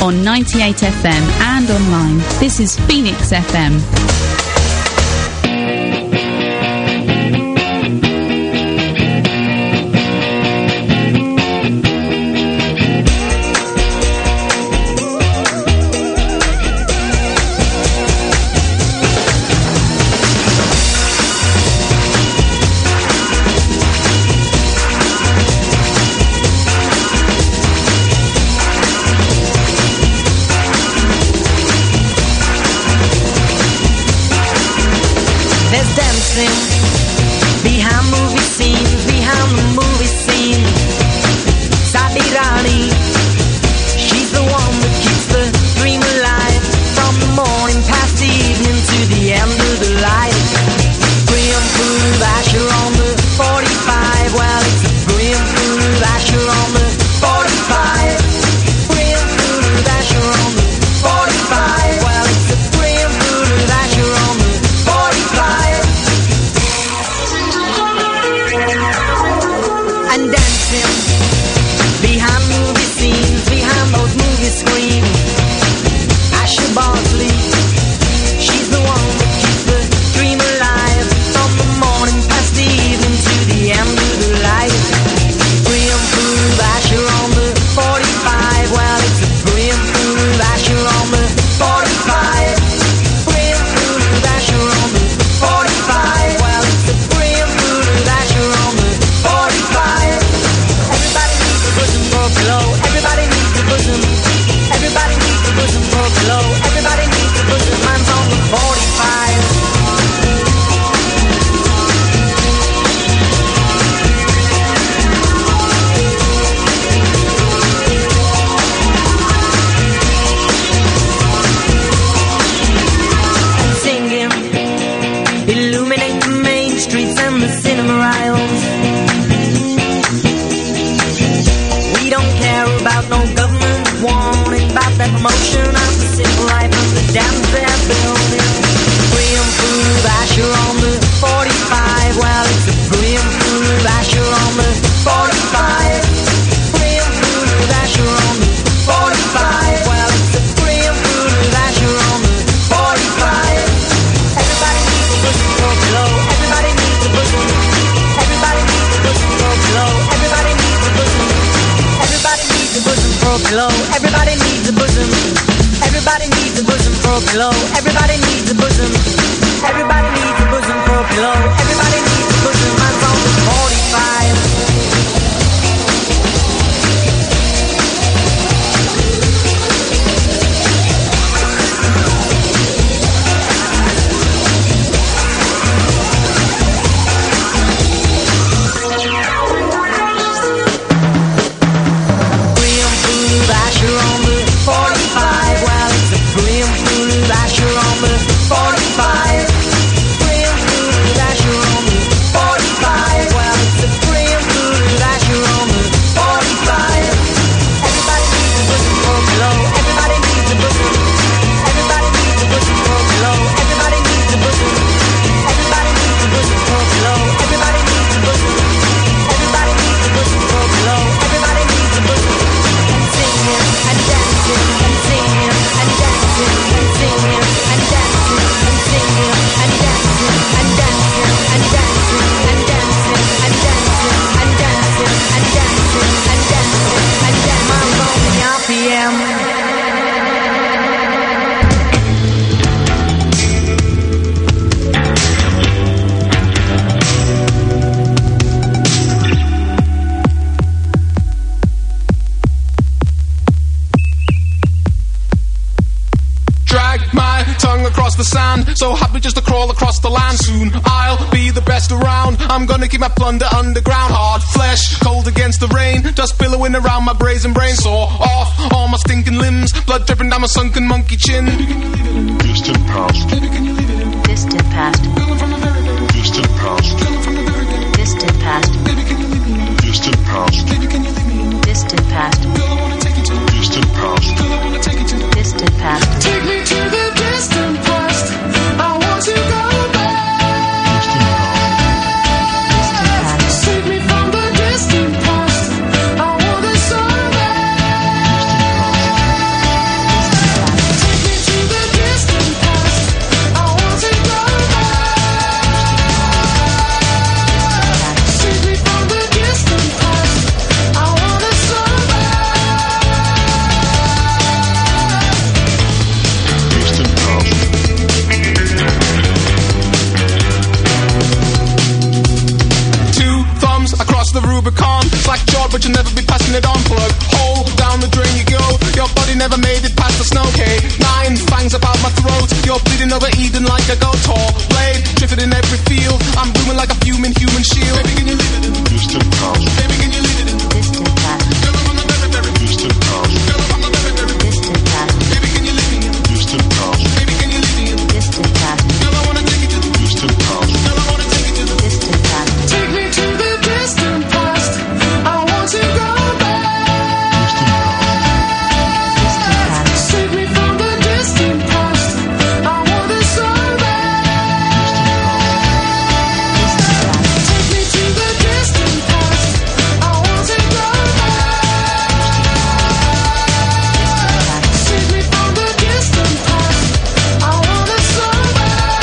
on 98 FM and online. This is Phoenix FM. So happy just to crawl across the land. Soon I'll be the best around. I'm gonna keep my plunder underground. Hard flesh, cold against the rain, dust billowing around my brazen brain. Saw off all my stinking limbs, blood dripping down my sunken monkey chin. Distant past. Distant past. Distant past. Distant past. Distant past. Distant past. Distant past. Distant past. Take me to the distant past. I want to go back. Distant past. Save me from the distant past. I want to survive. cross the Rubicon. It's like George, but you'll never be passing it on. Plug hole down the drain you go. Your body never made it past the snow. K9 fangs about my throat. You're bleeding over Eden like a goat. Tall blade drifted in every field. I'm booming like a fuming human shield. Baby, can you leave it in Distant past. Baby, can you leave it in Distant past. Girl, I'm on the very, very Distant past. Girl, I'm on the very, very Distant past. Baby, can you leave me in Distant past. Baby, can you leave me in Distant past. Girl, I wanna take you to the Distant past. Girl, I wanna take you to the Distant past. Take me to the distant past. I want to go back. Distant past. Save me from the distant past. I want to soar back. Take me to the distant past. I want to go back. Save me from the distant past. I want to soar back.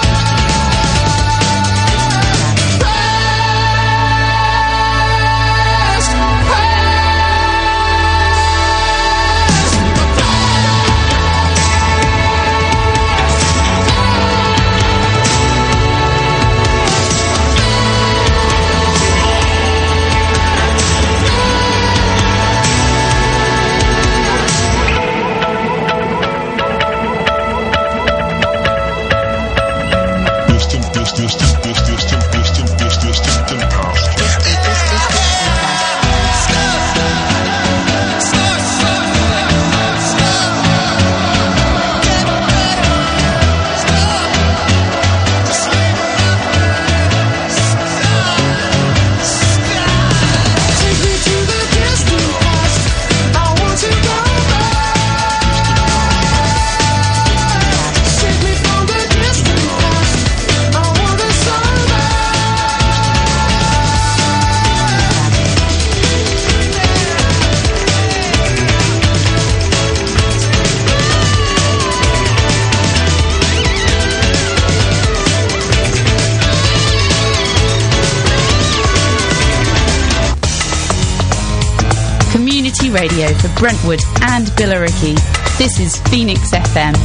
Distant past. Take me to the distant past. I want to go back. Save me from the distant past. I want to soar Community radio for Brentwood and Billericay. This is Phoenix FM.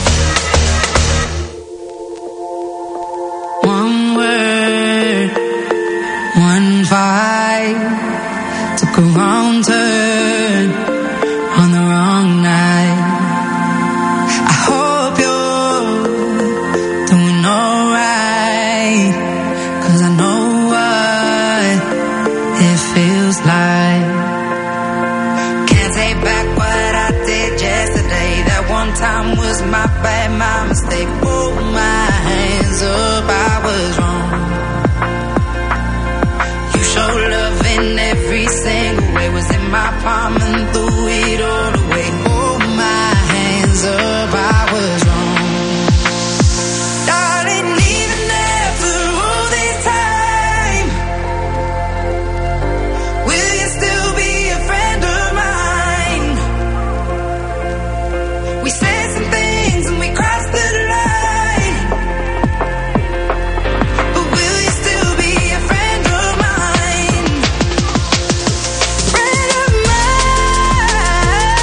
One word, one vibe, took a wrong turn on the wrong night. I hope you're doing alright, 'cause I know what it feels like. Can't take back what I did yesterday. That one time was my bad, my mistake. Hold my hands up, I was wrong. You showed love in every single way. Was in my palm and threw it all away. Hold my hands up, I was wrong. Darling, even after all this time, will you still be a friend of mine? We said some things and we crossed the line, but will you still be a friend of mine? Friend of mine.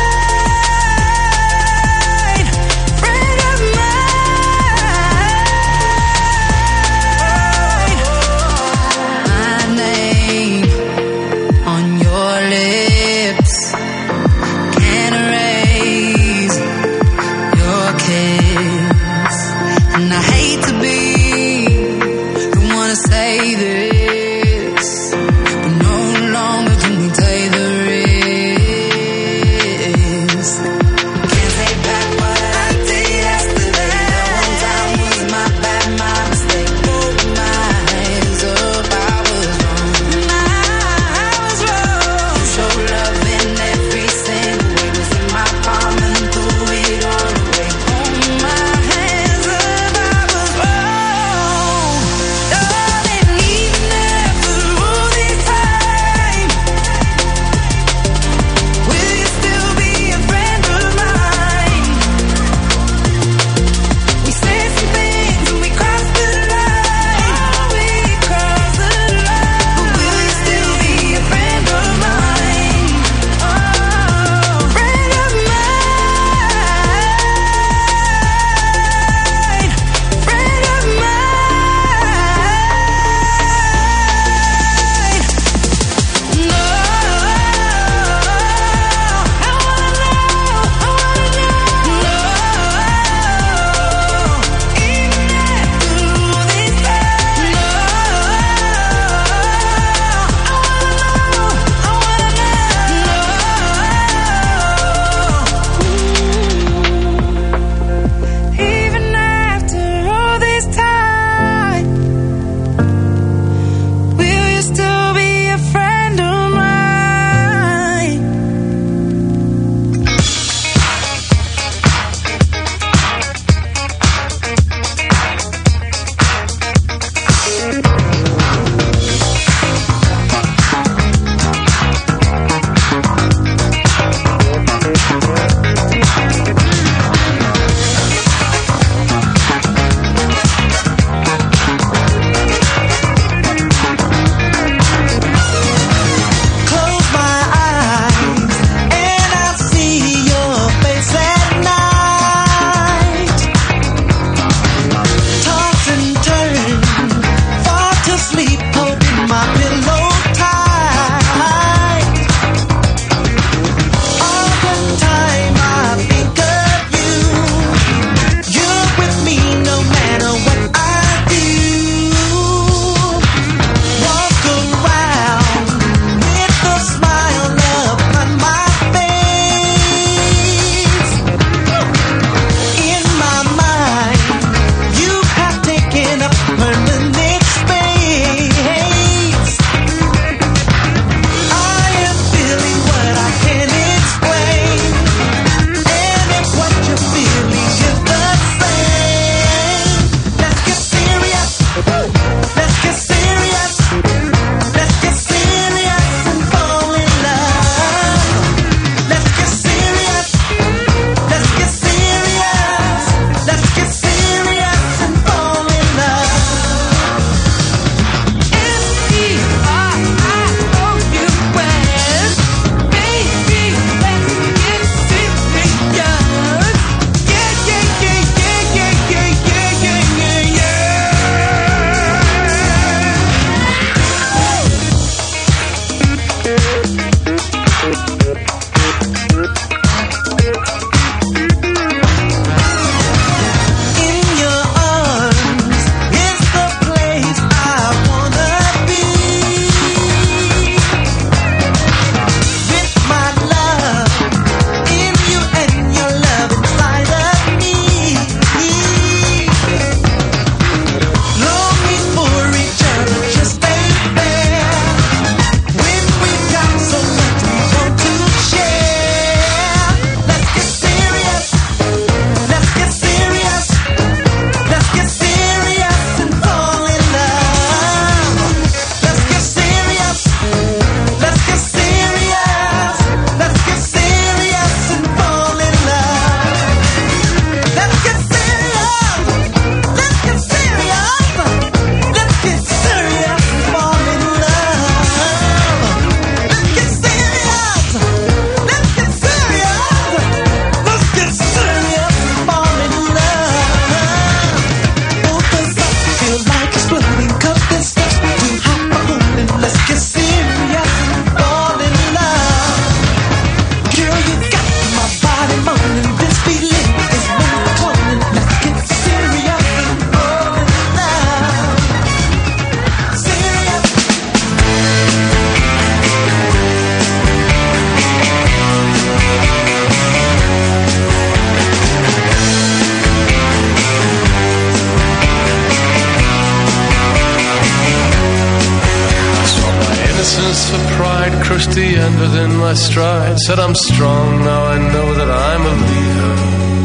innocence for pride crushed the end within my stride. Said I'm strong, now I know that I'm a leader.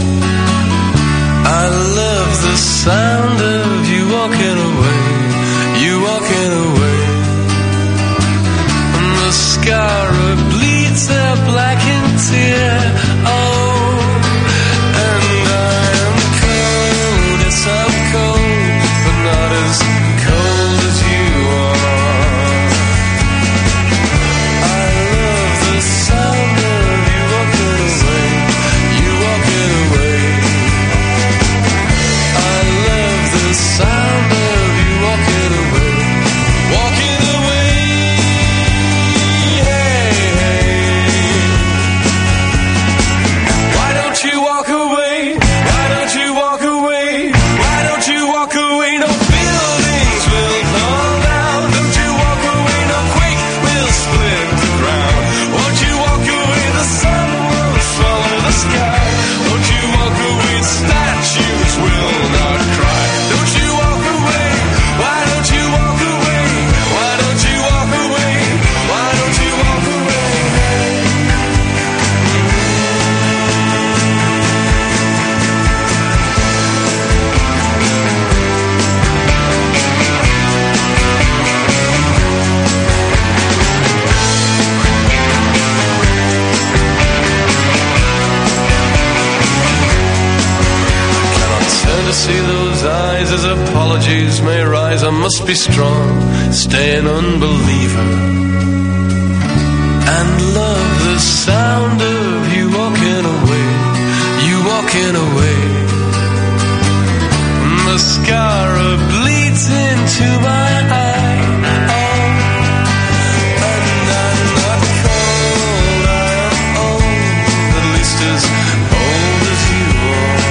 I love the sound of you walking away, you walking away. And the scar bleeds a blackened tear. Oh, and I am cold, yes I'm cold, but not as cold as you are. I love the sound of you walking away, you walking away. I love the sound of you walking away, walking away. Hey, hey. Why don't you walk away? Why don't you walk away? Why don't you walk away? No buildings will fall down. Don't you walk away? No quake will split the ground. Won't you walk away? The sun will swallow the sky. Won't you walk away? Statues will not cry. Don't you walk away? Why don't you walk away? Why don't you walk away? Why don't you walk away? Turn to see those eyes as apologies may rise. I must be strong, stay an unbeliever, and love the sound of you walking away, you walking away. Mascara bleeds into my eye. Oh, and I'm not cold, I am old, at least as old as you are.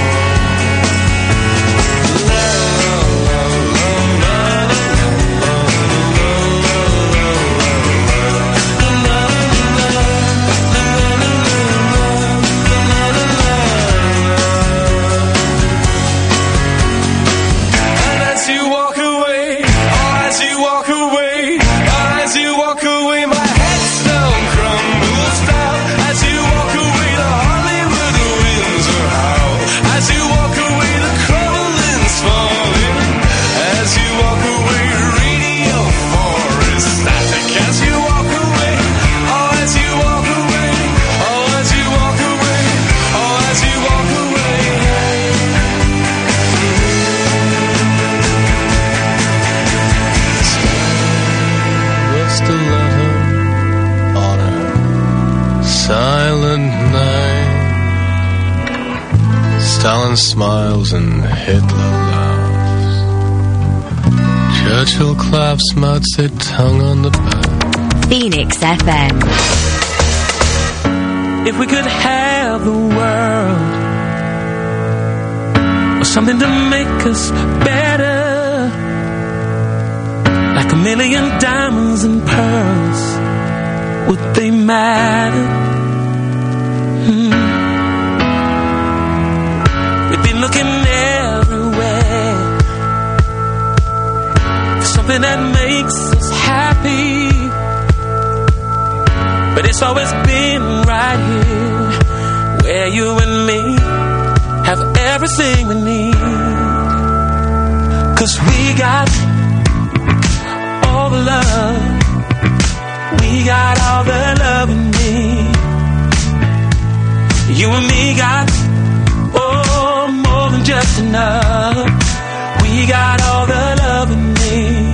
Stalin smiles and Hitler laughs. Churchill claps Mao Zedong on the back. Phoenix FM. If we could have the world, or something to make us better, like a million diamonds and pearls, would they matter? We've been looking everywhere for something that makes us happy, but it's always been right here, where you and me have everything we need. 'Cause we got all the love, we got all the love we need. You and me got more than just enough. We got all the love we need.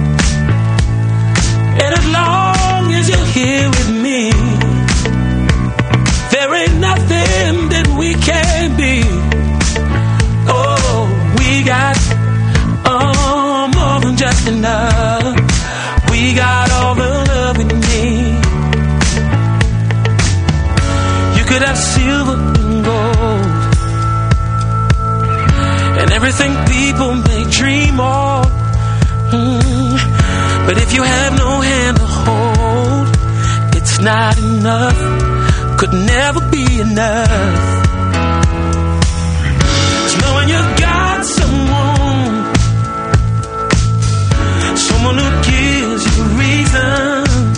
And as long as you're here with me, there ain't nothing that we can't be. Oh, we got more than just enough. We got all the love we need. You could have silver and gold, and everything people may dream of. But if you have no hand to hold, it's not enough, could never be enough. It's knowing you got someone who gives you reason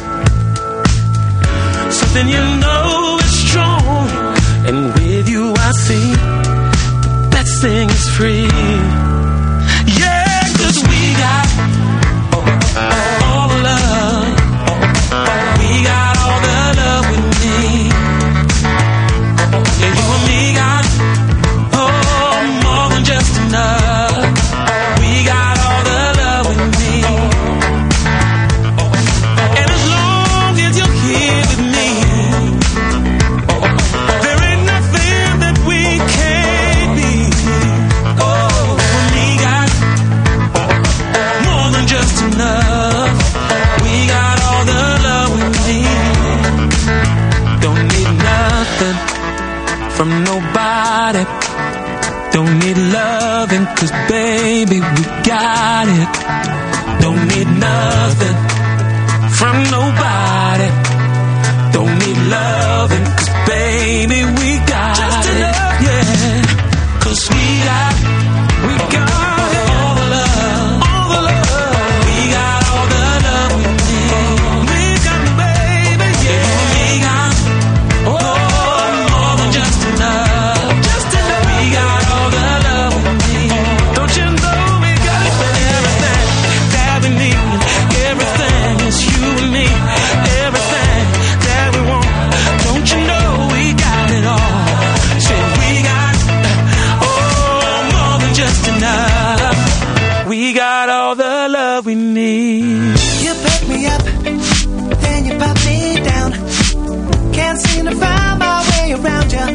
from nobody. Don't need loving, 'cause baby, we got it. Don't need nothing from nobody. Don't need loving, 'cause baby, we got just it. Enough. Yeah, 'cause we got all the love, all the love. We got all the love we need. We got, baby, yeah. We got more than just enough. Just enough. We got all the love we need. Don't you know we got everything that we need? Everything is you and me. Everything that we want. Don't you know we got it all? Say we got more than just enough. We got all the love we need. You pick me up, then you put me down. Can't seem to find my way around you.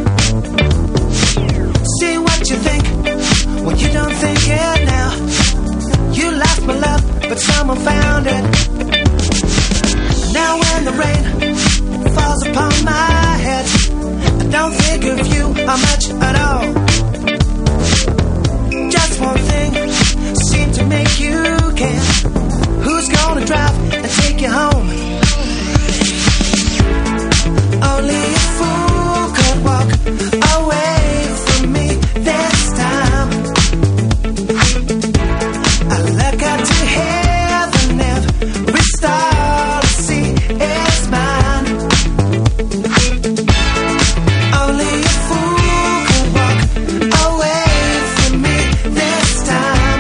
See what you think, well you don't think it now. You lost my love, but someone found it. Now when the rain falls upon my head, I don't think of you much at all. Just one thing seemed to make you care. Who's gonna drive and take you home? Only a fool could walk away from me this time. I look up to heaven, every star I see is mine. Only a fool could walk away from me this time.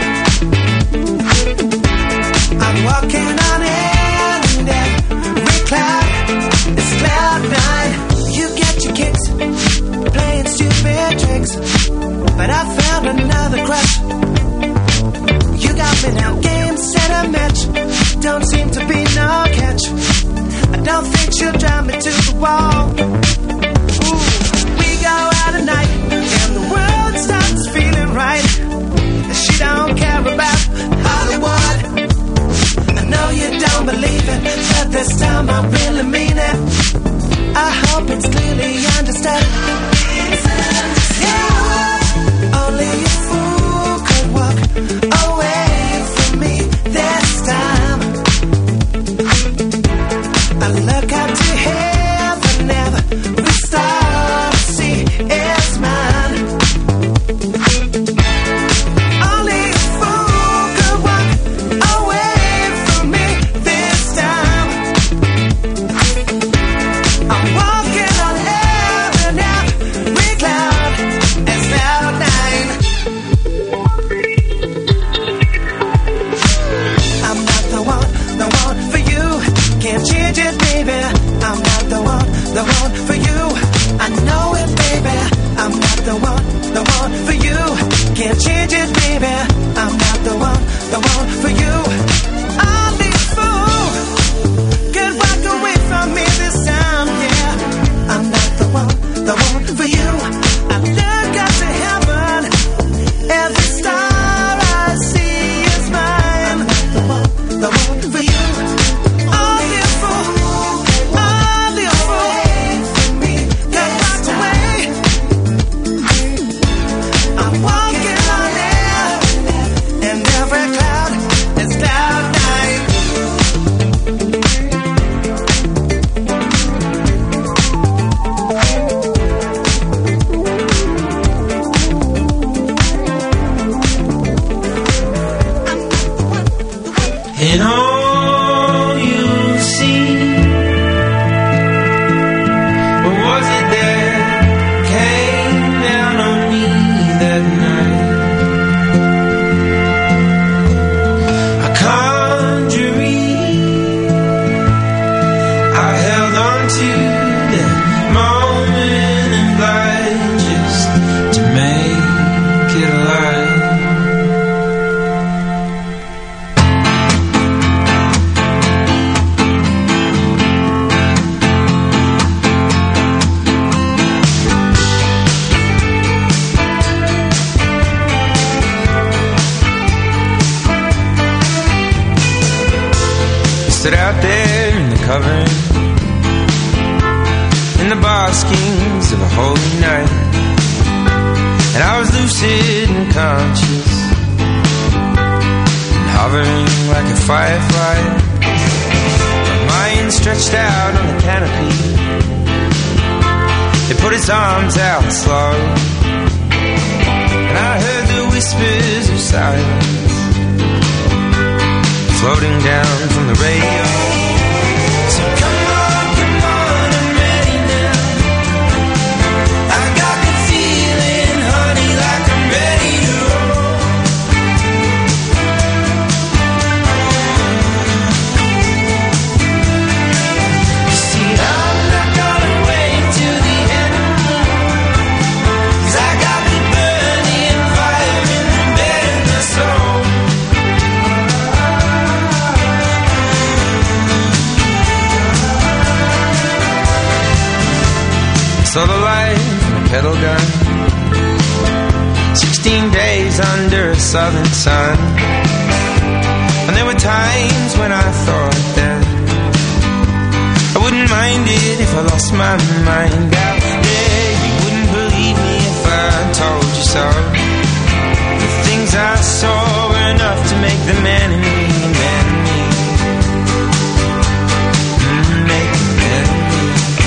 I'm walking on air and every cloud is cloud nine. You get your kicks playing stupid tricks, but I found another crush. You got me now, game, set, a match. Don't seem to be no catch. I don't think she'll drive me to the wall. Ooh, we go out at night and the world starts feeling right. She don't care about Hollywood. I know you don't believe it, but this time I really mean it. I hope it's clearly understood. Yeah. Only a fool could walk away from me this time. I look up to heaven, every star I see is mine. Only a fool could walk away from me this time. I'm walking on air and every cloud is cloud nine. I'm not the one for you. Can't change it, baby. I'm not the one for you. I know it, baby. I'm not the one for you. Can't change it, baby. I'm not the one for you. I'm the fool. Could walk away from me this time, yeah. I'm not the one for you. I look up to heaven. Every star I see is mine. I'm the one for you. Only a fool, only a fool could walk away. I'm walking on air, and every cloud is cloud nine. And all you see, was it that came down on me that night? A conjuring, I held on to that moment and blind just to make it alive. Stood out there in the covering, in the baskings of a holy night, and I was lucid and conscious, and hovering like a firefly. My mind stretched out on the canopy. It put its arms out slow, and I heard the whispers of silence floating down from the radio. So come on, I'm ready now. I got the feeling, honey, like I'm ready to roll. You see, I'm not gonna wait till the end, 'cause I got the burning fire in the bed of my soul. Saw the light from a pedal gun, 16 days under a southern sun. And there were times when I thought that I wouldn't mind it if I lost my mind out there. You wouldn't believe me if I told you so. The things I saw were enough to make the man in me, man in me. Make the man in me.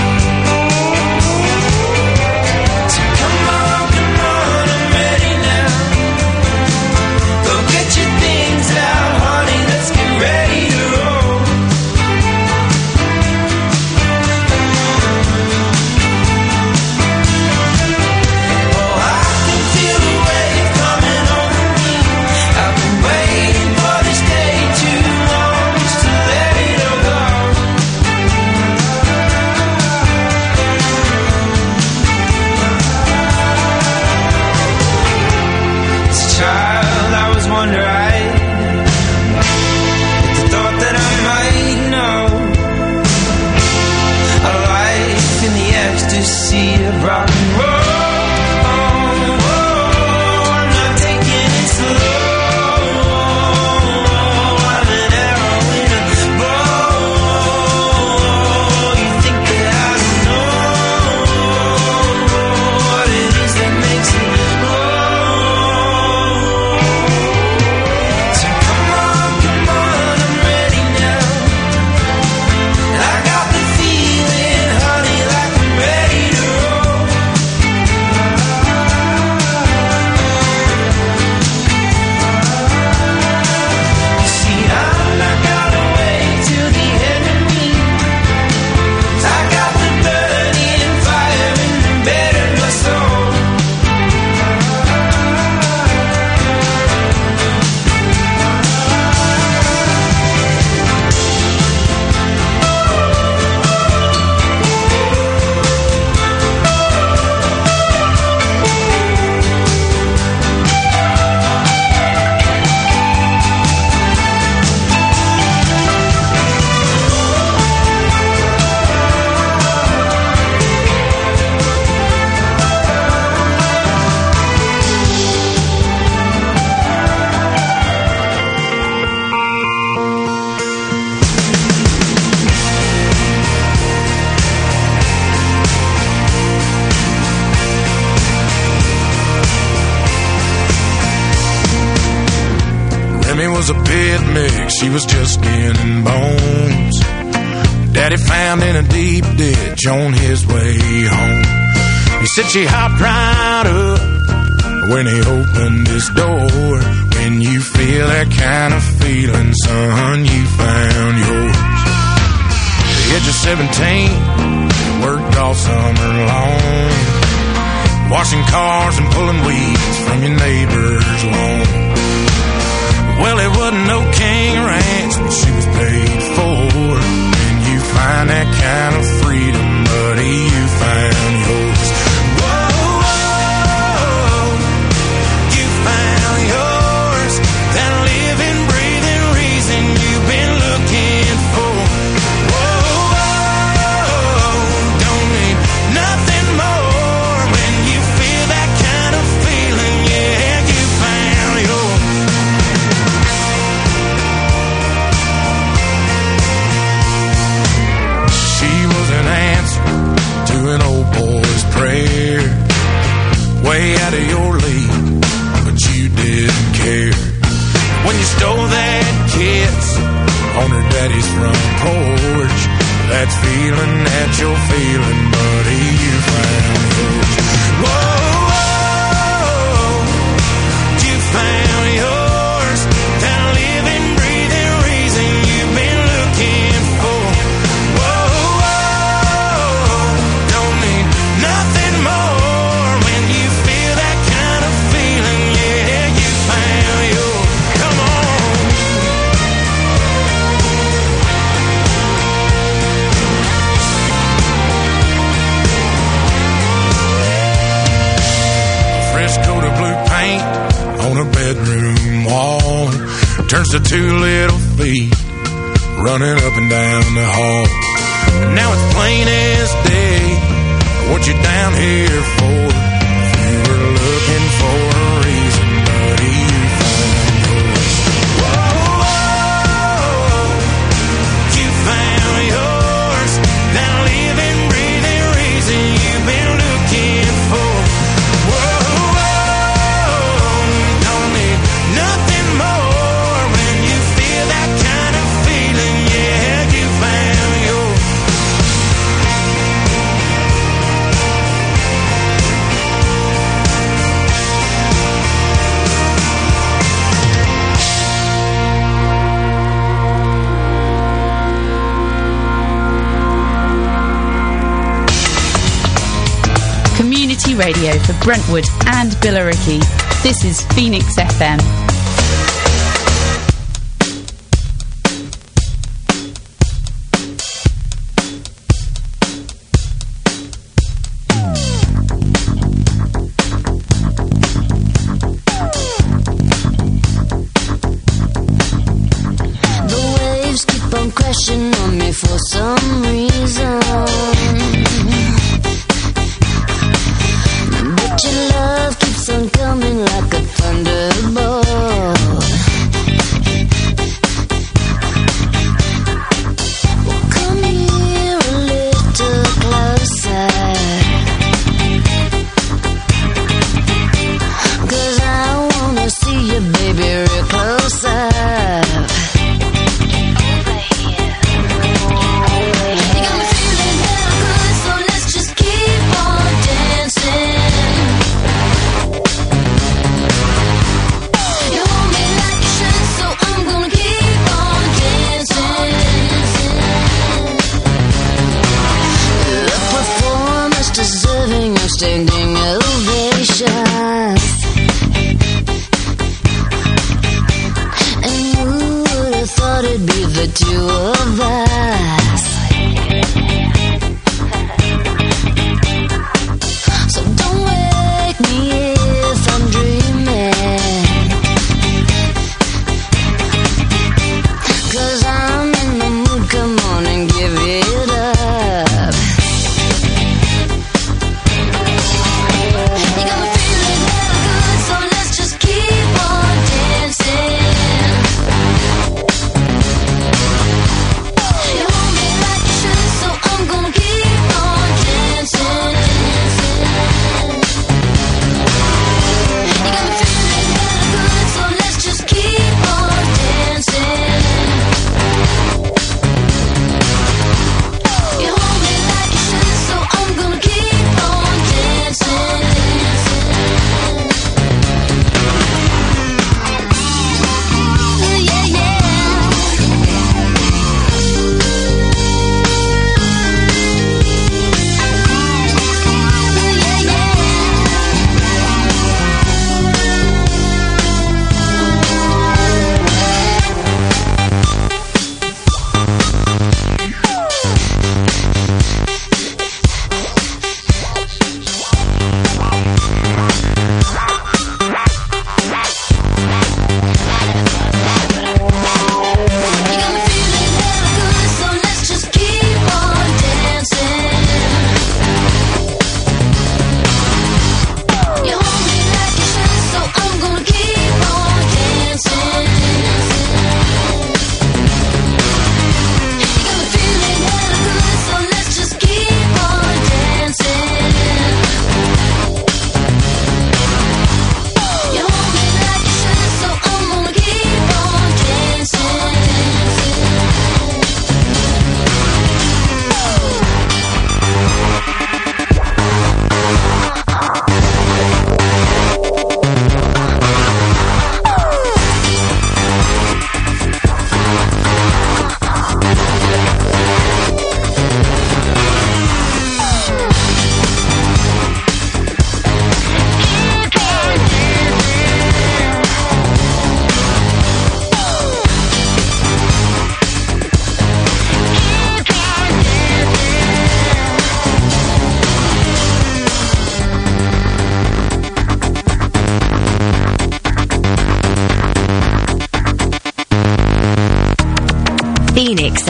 So come on, I'm ready now. Go get your things out, honey, let's get ready to roll. Oh, I can feel the wave coming over me. I've been waiting for this day too long, just to let it all go. As a child, I was wonder-eyed at the thought that I might know a life in the ecstasy of rock and roll. I'm not taking it slow. I'm an arrow in a bow. You think that I don't know what it is that makes it roll. So come on, I'm ready now. And I got the feeling, honey, like I'm ready to roll. You see, I'm not gonna wait till the end of me, 'cause I got the burning fire in the bed of my soul. Remy was a pit mix, she was just skin and bones. Daddy found in a deep ditch on his way home. He said she hopped right up when he opened his door. When you feel that kind of feeling, son, you found yours. The age of 17, worked all summer long, washing cars and pulling weeds from your neighbor's lawn. Well, it wasn't no king ranch, but she was paid for. When you find that kind of freedom, buddy, you found yours. Whoa, whoa, you found yours. That living, breathing reason you've been looking for. Whoa, whoa, don't need nothing more. When you feel that kind of feeling, yeah, you found yours. that feeling that you're feeling, buddy, you found yours. Whoa, whoa, you found yours. That living, breathing reason you've been looking for. Whoa, whoa, don't need nothing more when you feel that kind of feeling. Yeah, you found yours. Come on. Fresh coat of blue paint on a bedroom wall turns to two little feet running up and down the hall. Now it's plain as day what you're down here for. If you were looking for a reason, buddy, you found yours. Whoa, whoa, you found yours. That living, breathing reason you've been looking for. Whoa, whoa, don't need nothing more when you feel that kind of feeling. Yeah, you found yours. Community radio for Brentwood and Billericay. This is Phoenix FM. The waves keep on crashing on me for some reason. But your love keeps on coming like a thunderbolt. Well, come here a little closer, 'cause I wanna see you, baby, real close up. You got me feeling real good, so let's just keep on dancing.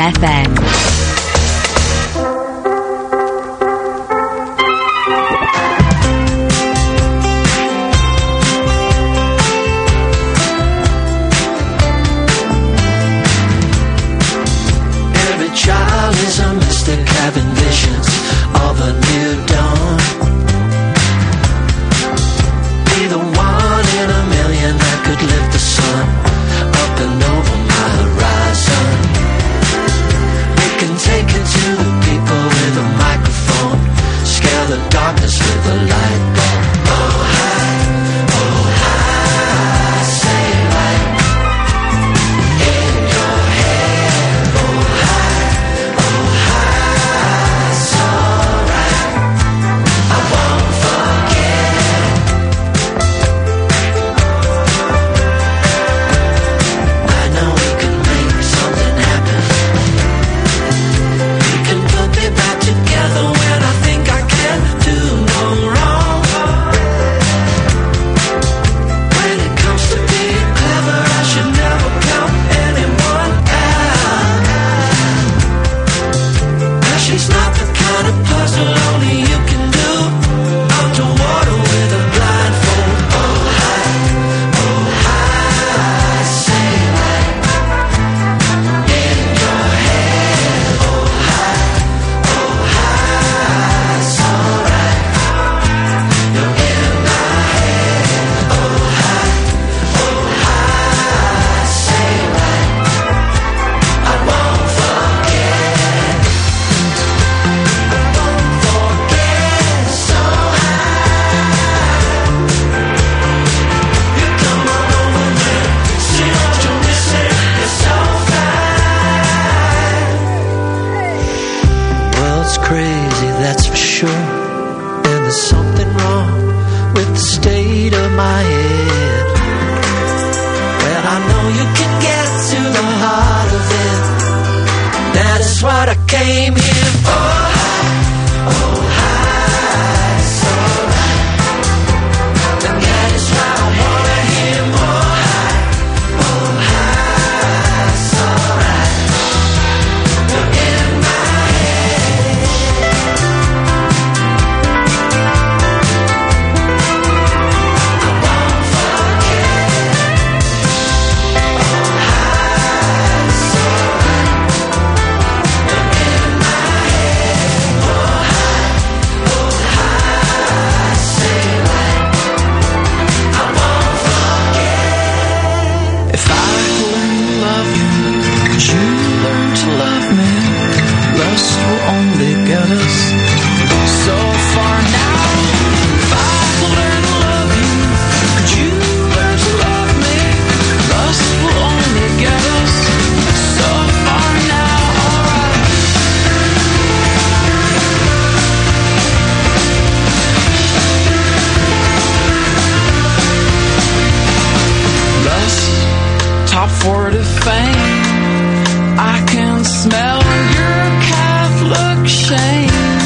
FM. Every child is a mystic having visions of a new dawn. Be the one in a million that could lift the sun up and over my horizon. We can take it to the people with a microphone, scare the darkness with a light bulb. Oh hi, say right in your head. Oh hi, it's alright. I won't forget. I know we can make something happen. We can put me back together when I think I can do no wrong. When it comes to being clever, I should never count anyone out. 'Cause she's not the kind of puzzle only you can do underwater with a blindfold. Oh hi, say right in your head. Oh hi, it's alright. You're in my head. Oh hi, say right. I won't forget. I won't forget. So high. You come on over there. See what you're missing. You're so fine. World's crazy, that's for sure. And there's something wrong with the state of my head. Well, I know you can get to the heart of it. That is what I came here for. Oh, hi, it's alright. And that is why I wanna hear more. Oh, hi, it's alright. You're in my head. I won't forget. Oh, hi, it's alright. You're in my head. Oh, hi, say right. I won't forget. If I learn to love you, could you learn to love me? Lust will only get us so far now. If I learn to love you, could you learn to love me? Lust will only get us so far now. Alright. Lust, top 40 fame. I can smell your Catholic shame.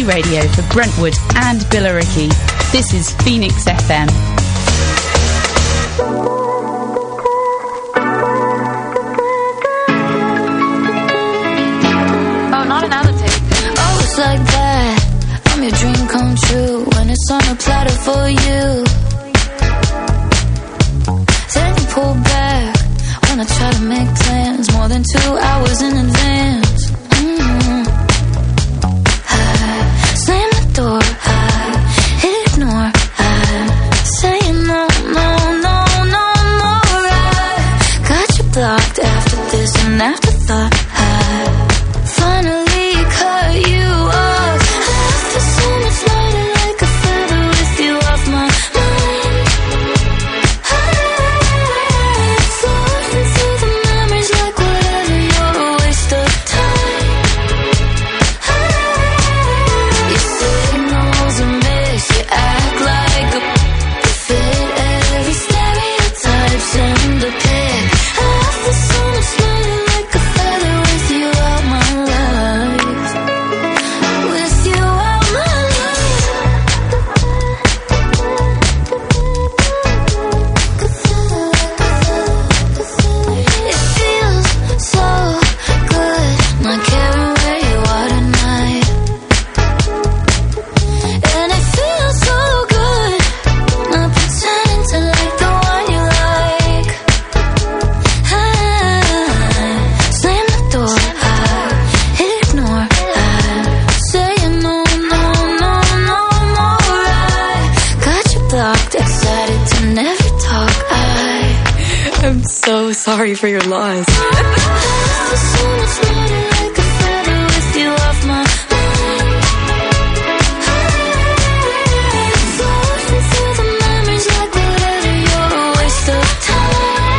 Radio for Brentwood and Billericay. This is Phoenix FM. Oh, not another take. Oh, it's like that. I'm your dream come true when it's on a platter for you. Then you pull back when I try to make plans more than 2 hours in advance. Slam the door, ignore, saying no, no, no, no more. I got you blocked after this and afterthought. Finally cut you off. I feel so much lighter like a feather with you off my mind. Floating through the memories like whatever, you're a waste of time. You signals a miss, you act like a fit every stereotype, send a pic. I feel so much lighter like a feather with you out my life. With you out my life. It feels so good not caring where you are tonight. And it feels so good not pretending to like the one you like. Slam the door, ignore, saying no, no, no, no more. I got you blocked, excited to never talk. I'm so sorry for your loss. I feel so much lighter like a feather with you off my mind. Floating through the memories like whatever, you're a waste of time.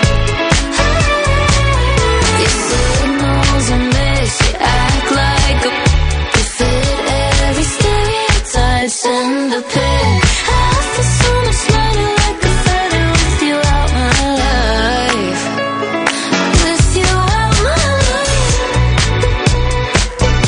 Your signals a miss, you act like a fit every stereotype, send a pic. I feel so much lighter like a feather with you out my life. With you out my life.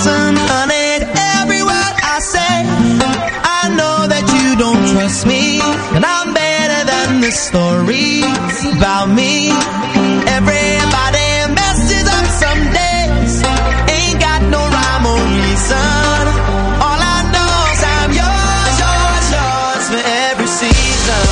Listen, honey, to every word I say. I know that you don't trust me, and I'm better than the stories about me. Everybody messes up some days, ain't got no rhyme or reason. All I know is I'm yours, yours, yours for every season.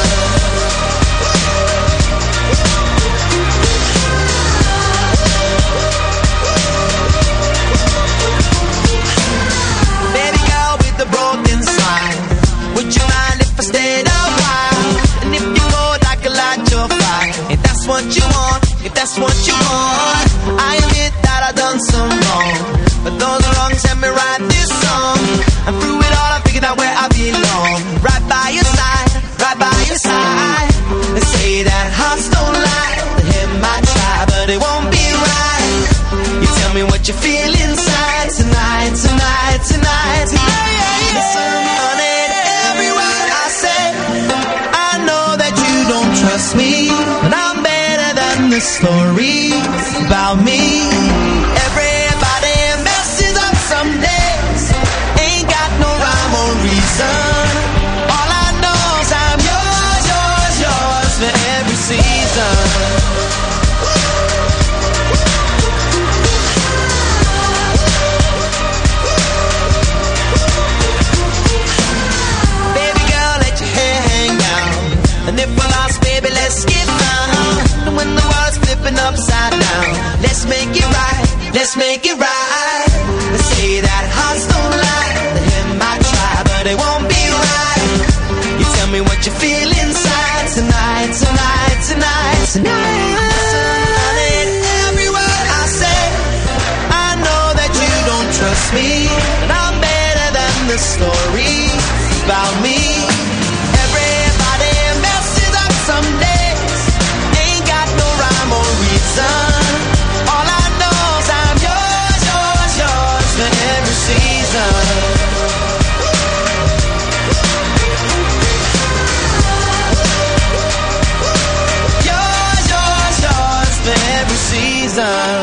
Baby girl with the broken smile, would you mind if I stayed a while? And if you would, I could light your fire. If that's what you want, if that's what you want. I admit that I done some wrong, but those wrongs help me write this song. And through it all I figured out where I belong. Right by your side, right by your side. They say that hearts don't lie, the head might try, but it won't be right. You tell me what you feel inside tonight, tonight, tonight, tonight. Listen, honey, to every word I say. I know that you don't trust me, but I'm better than the stories about me. Everybody messes up some days, ain't got no rhyme or reason. All I know is I'm yours, yours, yours for every season. Baby girl, let your hair hang down, and if we're lost, baby, let's get found. And when the world's flipping upside down, let's make it right, let's make it right. They say that hearts don't lie, the head might try, but it won't be right. You tell me what you feel inside tonight, tonight, tonight, tonight. Listen, honey, to every word I say. I know that you don't trust me, but I'm better than the stories about me. Everybody messes up some days, ain't got no rhyme or reason. All I know is I'm yours, yours, yours for every season. Yours, yours, yours for every season.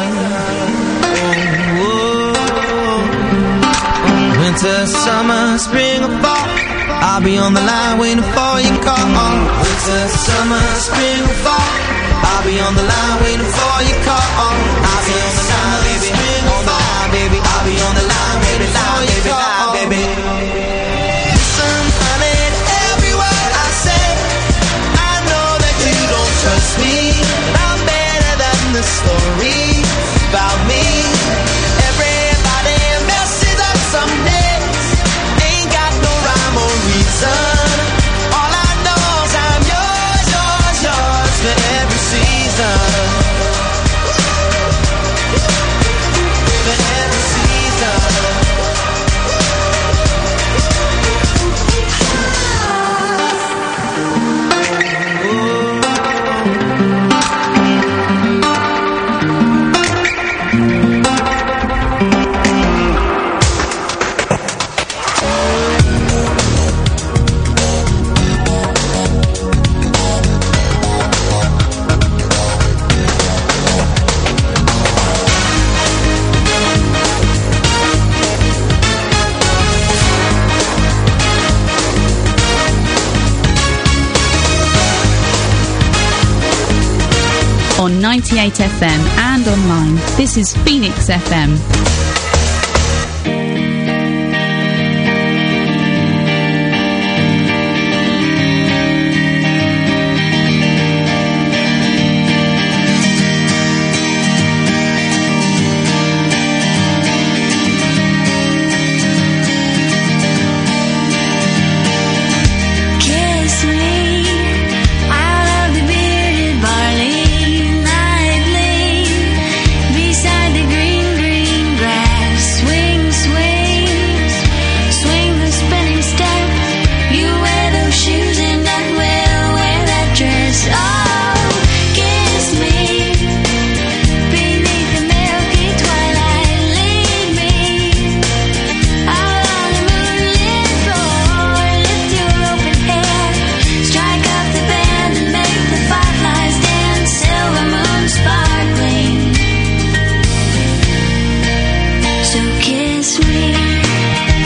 Winter, summer, spring or fall, I'll be on the line waiting for your call. Winter, summer, spring or fall, I'll be on the line waiting for your call. I'll be on the line, baby, spring or fall, baby. I'll be on the line waiting for your call, baby. Listen, honey, to every word I say. I know that you don't trust me, but I'm better than the stories about me. Everybody messes up some days, ain't got no rhyme or reason. All I know is I'm yours, yours, yours for every season. For every season. On 98 FM and online, this is Phoenix FM.